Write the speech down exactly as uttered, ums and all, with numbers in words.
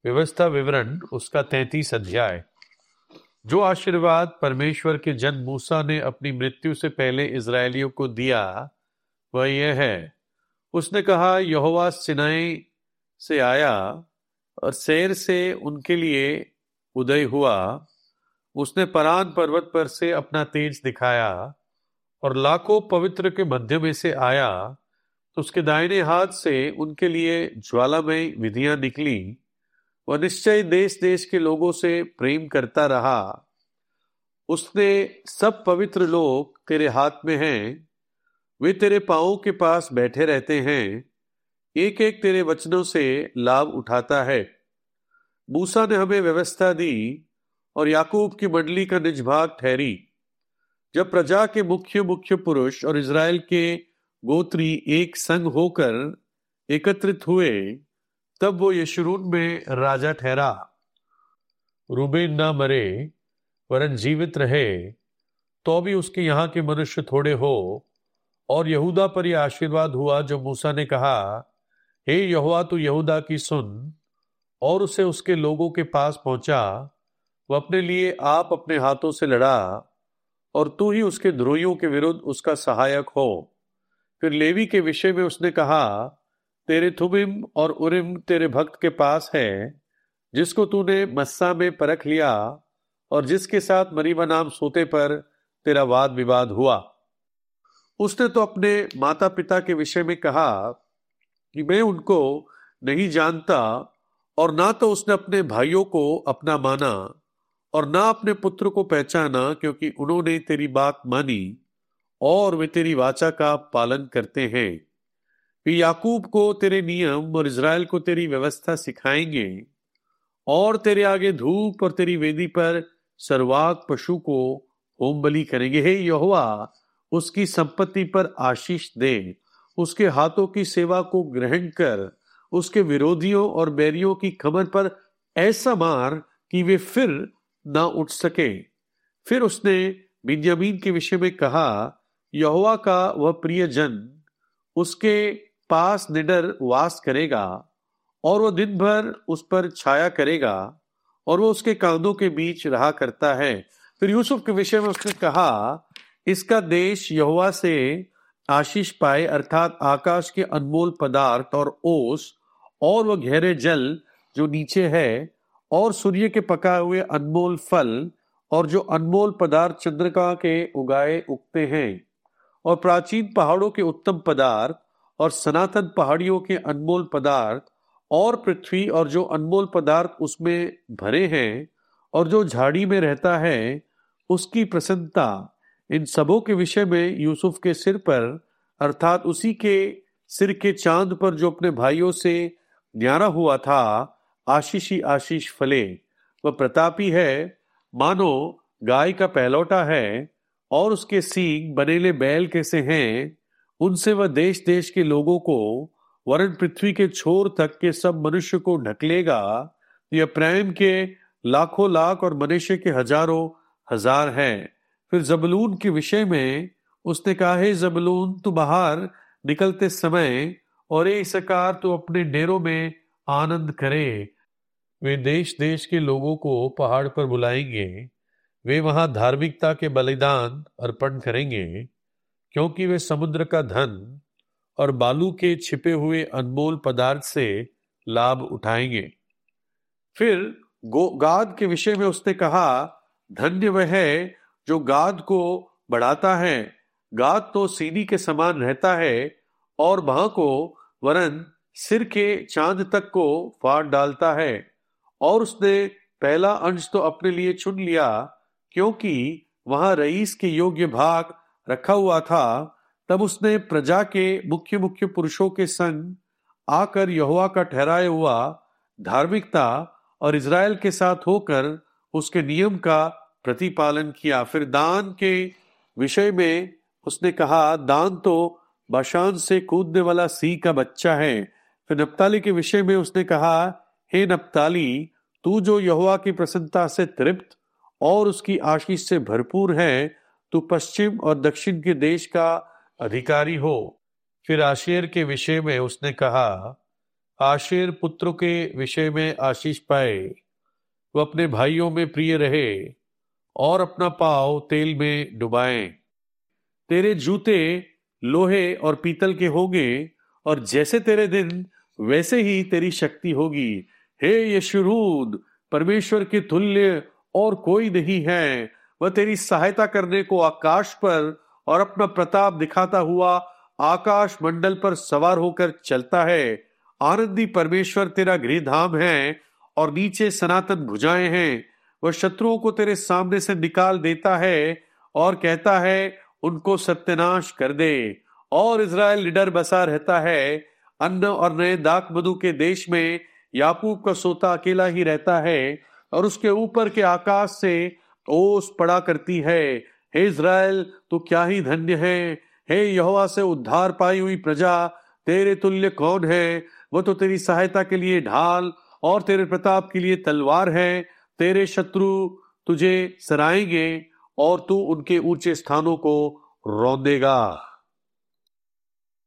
व्यवस्था विवरण उसका तैंतीस अध्याय। जो आशीर्वाद परमेश्वर के जन मूसा ने अपनी मृत्यु से पहले इजरायलियों को दिया वह यह है। उसने कहा, यहोवा सिनाई से आया और सैर से उनके लिए उदय हुआ। उसने परान पर्वत पर से अपना तेज दिखाया और लाखों पवित्र के मध्य में से आया। तो उसके दाहिने हाथ से उनके लिए ज्वालामय विधियां निकली। वह निश्चय देश देश के लोगों से प्रेम करता रहा। उसने सब पवित्र लोग तेरे हाथ में हैं, वे तेरे पांवों के पास बैठे रहते हैं, एक एक तेरे वचनों से लाभ उठाता है। मूसा ने हमें व्यवस्था दी और याकूब की मंडली का निज भाग ठहरी। जब प्रजा के मुख्य मुख्य पुरुष और इजराइल के गोत्री एक संग होकर एकत्रित हुए, तब वो यशूरून में राजा ठहरा। रूबेन ना मरे वरन जीवित रहे, तो भी उसके यहाँ के मनुष्य थोड़े हो। और यहूदा पर यह आशीर्वाद हुआ जो मूसा ने कहा, हे यहोवा, तू यहूदा की सुन। और उसे उसके लोगों के पास पहुंचा। वह अपने लिए आप अपने हाथों से लड़ा और तू ही उसके द्रोहियों के विरुद्ध उसका सहायक हो। फिर लेवी के विषय में उसने कहा, तेरे थुमिम और उरिम तेरे भक्त के पास है, जिसको तूने मस्सा में परख लिया और जिसके साथ मरीबा नाम सोते पर तेरा वाद विवाद हुआ। उसने तो अपने माता पिता के विषय में कहा कि मैं उनको नहीं जानता, और ना तो उसने अपने भाइयों को अपना माना और ना अपने पुत्र को पहचाना, क्योंकि उन्होंने तेरी बात मानी और वे तेरी वाचा का पालन करते हैं। वे याकूब को तेरे नियम और इजराइल को तेरी व्यवस्था सिखाएंगे और तेरे आगे धूप और तेरी वेदी पर सर्वाग पशु को होम बलि करेंगे। हे यहोवा, उसकी संपत्ति पर आशीष दे, उसके हाथों की सेवा को ग्रहण कर, उसके विरोधियों और बैरियों की कमर पर ऐसा मार कि वे फिर ना उठ सके। फिर उसने बिन्यामीन के विषय में कहा, यहोवा का वह प्रिय जन उसके पास निडर वास करेगा और वह दिन भर उस पर छाया करेगा और वह उसके कांधों के बीच रहा करता है। फिर यूसुफ के विषय में उसने कहा, इसका देश यहोवा से आशीष पाए, अर्थात आकाश के अनमोल पदार्थ और ओस और वह गहरे जल जो नीचे है, और सूर्य के पकाए हुए अनमोल फल और जो अनमोल पदार्थ चंद्रिका के उगाए उगते हैं, और प्राचीन पहाड़ों के उत्तम पदार्थ और सनातन पहाड़ियों के अनमोल पदार्थ, और पृथ्वी और जो अनमोल पदार्थ उसमें भरे हैं, और जो झाड़ी में रहता है उसकी प्रसन्नता। इन सबों के विषय में यूसुफ के सिर पर, अर्थात उसी के सिर के चांद पर जो अपने भाइयों से न्यारा हुआ था, आशीष ही आशीष फले। वह प्रतापी है, मानो गाय का पहलौटा है, और उसके सींग बनेले बैल कैसे हैं। उनसे वह देश देश के लोगों को वरन पृथ्वी के छोर तक के सब मनुष्य को ढकलेगा। यह प्रेम के लाखों लाख और मनुष्य के हजारों हजार हैं। फिर जबलून के विषय में उसने कहा, हे जबलून, तू बाहर निकलते समय और ए इसकार तू अपने डेरों में आनंद करे। वे देश देश के लोगों को पहाड़ पर बुलाएंगे, वे वहां धार्मिकता के बलिदान अर्पण करेंगे, क्योंकि वे समुद्र का धन और बालू के छिपे हुए अनमोल पदार्थ से लाभ उठाएंगे। फिर गाद के विषय में उसने कहा, धन्य वह है जो गाद को बढ़ाता है। गाद तो सीनी के समान रहता है और बाह को वरन सिर के चांद तक को फाड़ डालता है। और उसने पहला अंश तो अपने लिए चुन लिया, क्योंकि वहां रईस के योग्य भाग रखा हुआ था। तब उसने प्रजा के मुख्य मुख्य पुरुषों के संग आकर यहोवा का ठहराया हुआ धार्मिकता और इजराइल के साथ होकर उसके नियम का प्रतिपालन किया। फिर दान के विषय में उसने कहा, दान तो बाशान से कूदने वाला सिंह का बच्चा है। फिर नप्ताली के विषय में उसने कहा, हे नप्ताली, तू जो यहोवा की प्रसन्नता से तृप्त और उसकी आशीष से भरपूर है, तू पश्चिम और दक्षिण के देश का अधिकारी हो। फिर आशेर के विषय में उसने कहा, आशेर पुत्रों के विषय में आशीष पाए, वो अपने भाइयों में प्रिय रहे और अपना पाँव तेल में डुबाएं। तेरे जूते लोहे और पीतल के होंगे, और जैसे तेरे दिन वैसे ही तेरी शक्ति होगी। हे यशूरूद, परमेश्वर के तुल्य और कोई नहीं है। वह तेरी सहायता करने को आकाश पर और अपना प्रताप दिखाता हुआ आकाश मंडल पर सवार होकर चलता है। आनंदी परमेश्वर तेरा गृह धाम है और नीचे सनातन भुजाएं हैं। वह शत्रुओं को तेरे सामने से निकाल देता है और कहता है, उनको सत्यानाश कर दे। और इज़राइल निडर बसा रहता है। अन्न और नए दाख मधु के देश में याकूब का सोता अकेला ही रहता है, और उसके ऊपर के आकाश से ओस पड़ा करती है। हे इज़राइल, तू क्या ही धन्य है। हे यहोवा से उद्धार पाई हुई प्रजा, तेरे तुल्य कौन है। वह तो तेरी सहायता के लिए ढाल और तेरे प्रताप के लिए तलवार है। तेरे शत्रु तुझे सराएंगे और तू उनके ऊंचे स्थानों को रौंदेगा।